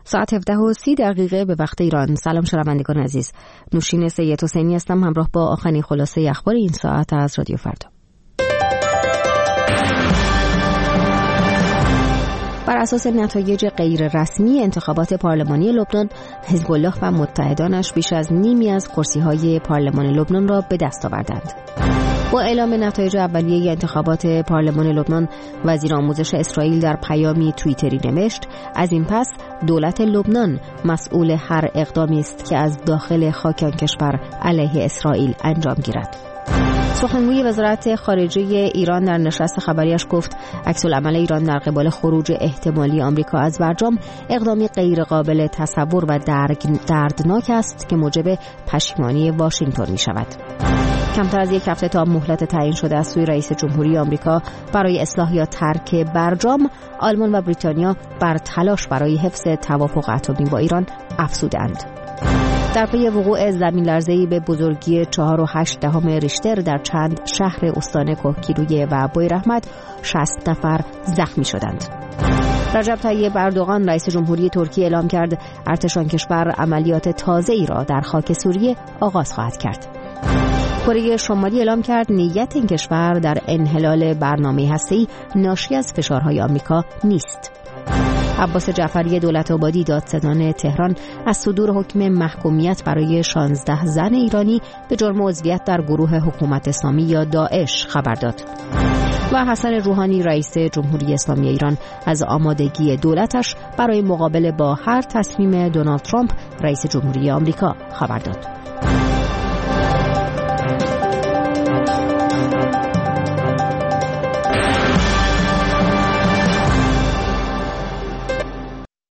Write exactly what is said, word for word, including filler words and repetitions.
ساعت هفده و سی دقیقه به وقت ایران. سلام شنوندگان عزیز، نوشین سید حسینی هستم همراه با آخرین خلاصه اخبار این ساعت از رادیو فردا. بر اساس نتایج غیر رسمی انتخابات پارلمانی لبنان، حزب الله و متحدانش بیش از نیمی از کرسی‌های پارلمان لبنان را به دست آوردند. با اعلام نتایج اولیه انتخابات پارلمان لبنان، وزیر آموزش اسرائیل در پیامی توییتری نوشت: از این پس دولت لبنان مسئول هر اقدامی است که از داخل خاک آن کشور علیه اسرائیل انجام گیرد. سخنگوی وزارت خارجه ایران در نشست خبریش گفت عکس‌العمل ایران در قبال خروج احتمالی آمریکا از برجام اقدامی غیرقابل تصور و دردناک است که موجب پشیمانی واشنگتن می شود. کمتر از یک هفته تا مهلت تعیین شده از سوی رئیس جمهوری آمریکا برای اصلاح یا ترک برجام، آلمان و بریتانیا بر تلاش برای حفظ توافق اتمی با ایران افزودند. در پی وقوع زمین‌لرزه‌ای به بزرگی چهار و هشت دهم ریشتر در چند شهر استان کوهگیلویه و بویراحمد شصت نفر زخمی شدند. رجب طیب اردوغان رئیس جمهوری ترکیه اعلام کرد ارتش آن کشور عملیات تازه‌ای را در خاک سوریه آغاز خواهد کرد. کره شمالی اعلام کرد نیت این کشور در انحلال برنامه هسته‌ای ناشی از فشارهای آمریکا نیست. عباس جعفری دولت‌آبادی دادستان تهران از صدور حکم محکومیت برای شانزده زن ایرانی به جرم عضویت در گروه حکومت اسلامی یا داعش خبر داد. و حسن روحانی رئیس جمهوری اسلامی ایران از آمادگی دولتش برای مقابله با هر تصمیم دونالد ترامپ رئیس جمهوری آمریکا خبر داد.